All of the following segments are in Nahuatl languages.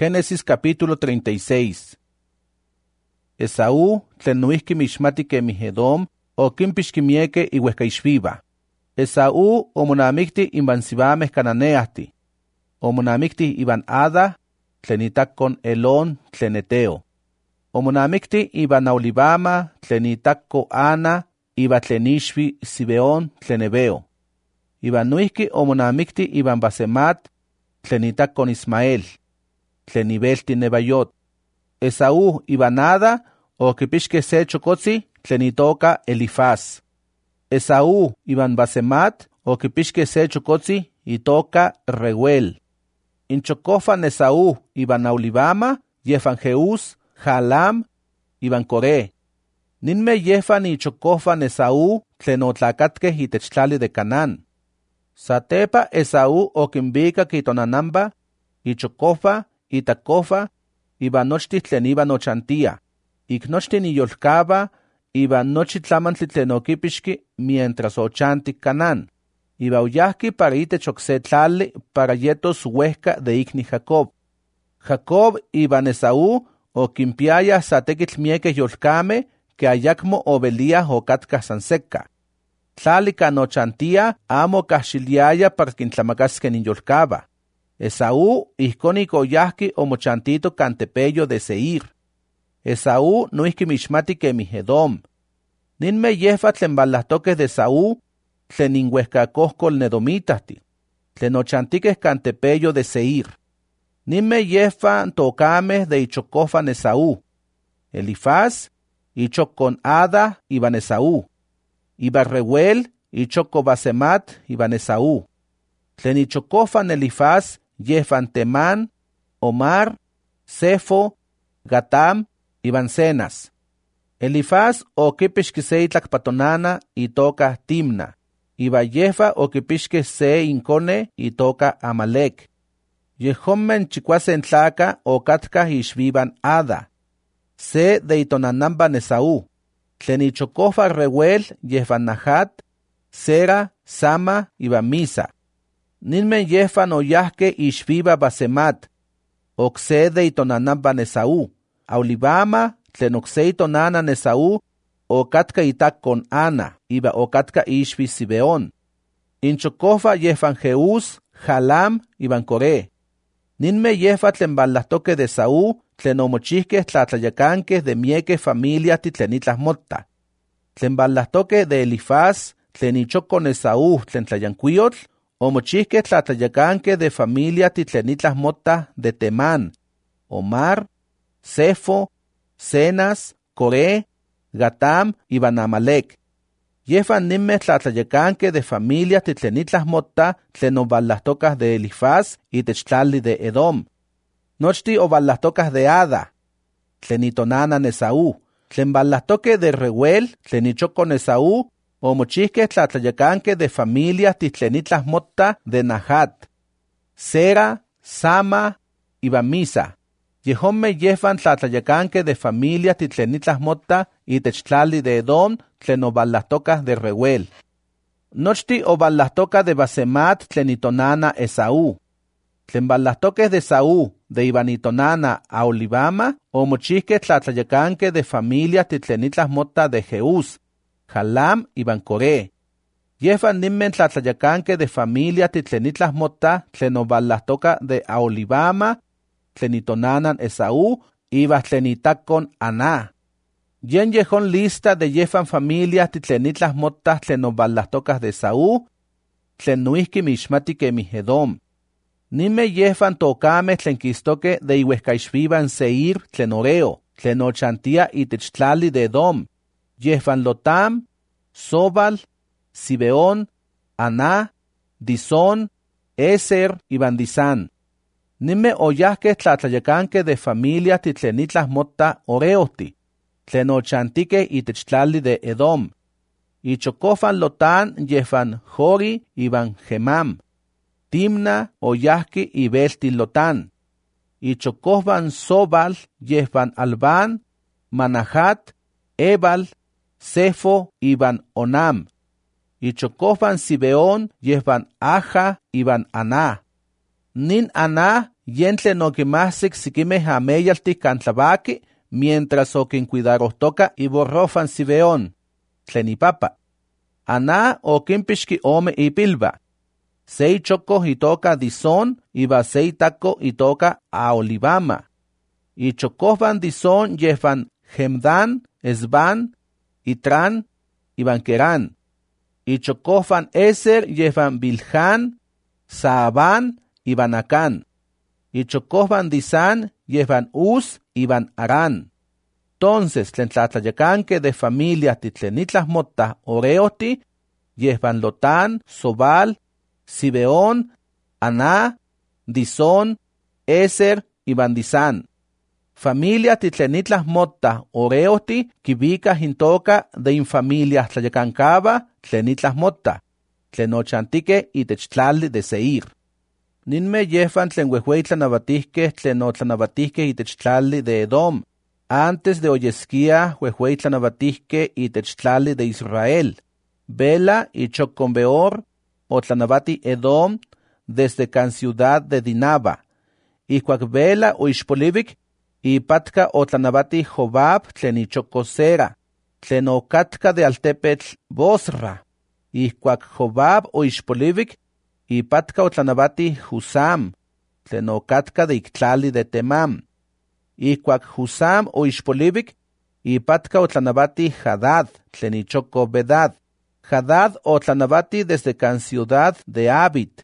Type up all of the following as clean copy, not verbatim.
Génesis capítulo 36. Esaú tlen noihki mixmati kemi Edom okimpixki mieke iuehkaixviva. Esaú omonamikti inban sivameh cananeahti. Omonamikti iban Ada tlen itakon Elón tlen eteo. Omonamikti iban Aholibama tlen itakko Ana iba tlen ixvi Sibeón tlen ebeo. Iban noihki omonamikti iban Basemat tlen itakon Ismael tlen ibelti Nebayot. Esaú iban Ada okipixke se chokotzi tlen itoka Elifaz. Esaú iban Basemat okipixke se chokotzi itoka Reuel. Inchokofan Esaú iban Aholibama yefan Jeús, Jaalam iban Coré. Ninme yefan ichokofan Esaú tlen otlakatke itech tlali de Canaán. Satepa Esaú okinbikak itonanamba, ichokofa, itakofa, iban nochtih tlen iban ochantia. Ik nochtin iyolkaba, iban nochi tlamantli tlen okipixki mientras ochantik Canaán. Iba oyahki para itech okse tlali para yetos uehka de ikni Jacob. Jacob iban Esaú okimpiaya sa tekitl miekeh yolkame que ayakmo ovelia okatka san sekka. Tlali kan ochantia amo kahxiliaya para kintlamakaske ninyolkaba. Esaú ihkonik oyahki omochantito kan tepeyo de Seir. Esaú noihki mixmati kemi Edom. Ninme yefa tlen balahtokeh de Esaú tlen inhuehkakohkol nedomitahti, tlen ochantikeh kan tepeyo de Seir. Ninme yefa tokameh de ichokofan Esaú. Elifaz, ichokon Ada iban Esaú. Iba Reuel, ichoko Basemat iban Esaú. Tlen ichokofan Elifaz yefan Temán, Omar, Sefo, Gatam iban Cenas. Elifaz okipixki se itlakpatonana itoka Timna. Iba yefa okipixki se inkone itoka Amalek. Yehomen chikuasen tlaka okatka ixvivan Ada. Se de itonanamban Esaú. Tlen ichokofa Reuel yefan Nahat, Sera, Sama iban Misa. Ninmen yefan oyahke ixviva Basemat. Okse de itonanamban Esaú. Aholibama tlen okse itonanan Esaú okatka itakon Ana, iba okatka ixvi Sibeón. Inchokofa yefan Jeús, Jaalam iban Coré. Ninme yefa tlen balahtoke de Esaú tlen omochihkeh tlatlayakanqueh de miekeh familiati tlen itlah motta. Tlen balahtoke de Elifaz tlen ichokon Esaú tlen tlayankuiyotl, omochihkeh tlatlayakanqueh de familiati tlen itlah motta de Temán, Omar, Sefo, Cenas, Coré, Gatam iban Amalek. Yefan ninmeh tlatlayakanqueh de familiati tlen itlah motta tlen obalahtokah de Elifaz itech tlali de Edom. Nochti obalahtokah de Ada, tlen itonanan Esaú. Tlen balahtokeh de Reuel tlen ichokon Esaú omochihkeh tlatlayakanqueh de familiati tlen itlah motta de Nahat, Sera, Sama iban Misa. Yehomen yefan tlatlayakanqueh de familiati tlen itlah motta itech tlali de Edom tlen obalahtokah de Reuel. Nochti obalahtokah de Basemat tlen itonana Esaú. Tlen balahtokeh de Esaú de iban itonana Aholibama omochihkeh tlatlayakanqueh de familiati tlen itlah motta de Jeús, Jaalam iban Coré. Yefan ninmen tlatlayakanqueh de familiati tlen itlah motta tlen obalahtokah de Aholibama tlen itonanan Esaú iba tlen itakon Aná. Yen yehon lista de yefan familiati tlen itlah motta tlen obalahtokah de Esaú tlen noihki mixmati kemi Edom. Ninme yefan tokameh tlen kistoke de iuehkaixvivan Seir tlen oreo, tlen ochantia itech tlali de Edom. Yefan Lotam, Sobal, Sibeón, Aná, Disón, Eser iban Disán. Ninme oyahkeh tlatlayakanqueh de familiati tlen itlah motta oreohti, tlen ochantikeh itech tlali de Edom. Ichokofan Lotán yefan Jori iban Gemam. Timna oyahki ibelti Lotán. Ichokofan Sobal yefan Albán, Manahat, Ebal, Sefo iban Onam. Ichokofan Sibeón yefan Aja iban Aná. Nin Aná yen tlen okimahsik sikimeh ameyaltih kan tlabaki, mientras okincuidarohtoka iborrofan Sibeón, tlen ipapa. Aná okimpixki ome ipilba. Se ichokoh itoka Disón, iba se itako itoka Aholibama. Ichokohban Disón yehvan Hemdán, Esbán, Itrán, iban Kerán. Ichokohban Eser yehvan Bilhán, Saabán, iban Acán. Ichokohban Disán yehvan Uz, iban Arán. Entonces, tlen tlatlayacanque de familia titlenitlas motta oreoti, yehvan Lotán, Sobal, Sibeón, Aná, Disón, Eser, iban Disán. Familia titlenitlas motta oreoti kibika hintoka de infamilia tlayacancaba tlenitlas motta, tlen ochantique itech tlali de Seir. Ninme yehvan tlen huehuei tlanabatihkeh tlen otlanabatihkeh itech tlali de Edom, antes de oyesquia huehuei tlanabatihkeh itech tlali de Israel. Bela ichokon Beor otlanabati Edom desde can ciudad de Dinaba. Ihkuak Bela oixpolivik, ipatka otlanabati Jobab tlen ichoko Sera, tlen okatka de altepetl Bosra. Ihkuak Jobab oixpolivik, ipatka otlanabati Husam, tlen okatka de iktlali de Temam. Ihkuak Husam oixpolivik, ipatka otlanabati Hadad, tlen ichoko Bedad. Hadad otlanabati desde can ciudad de Abit.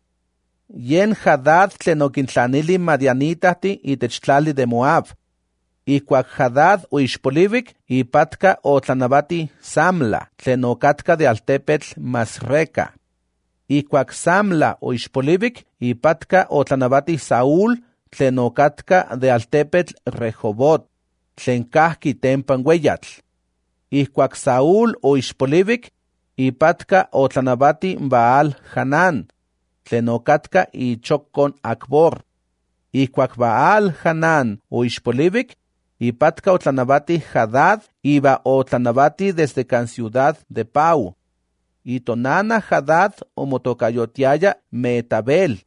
Yen Hadad tlen okintlanili madianitahti itech tlali de Moab. Ihkuak Hadad oixpolivik, ipatka otlanabati Samla, tlen okatka de altepetl Masreca. Ihkuak Samla oixpolivik, ipatka otlanabati Saúl, tlen okatka de altepetl Rehobot, tlen kahki tempan weyatl. Ihkuak Saúl oixpolivik, ipatka otlanabati Baal Hanán, tlen okatka ichokon Akbor. Ihkuak Baal Hanán oixpolivik, ipatka otlanabati Hadad, iba otlanabati desde can ciudad de Pau. Itonana Hadad omotokayotiaya Metabel.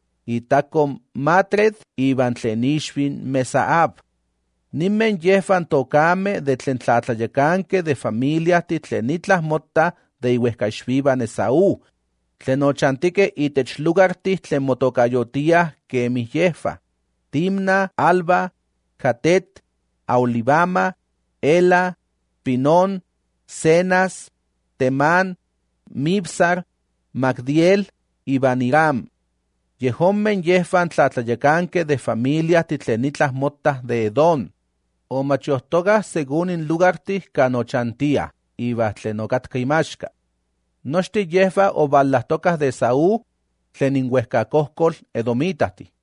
Itakom Matred iban tlen ixvin Mesaab. Nimen yehvan tokame de tlen tlatlayacanque de familia titlenitlas motta de iuehcaixvivan Esaú, tlen ochantique itech lugartih tlen motokayotiah kemih yehva: Timna, Alba, Jatet, Aholibama, Ela, Pinón, Cenas, Temán, Mibsar, Magdiel, iban Iram. Yehonmen yehvan tlatlayacanque de familia titlenitlas mottah de Edom, o machohtogah según in lugartih can ochantiah, iba tlen okatka imachka. Nochti yehva ovallahtokah de Esaú, tlen inhuehcacohcol edomitahti.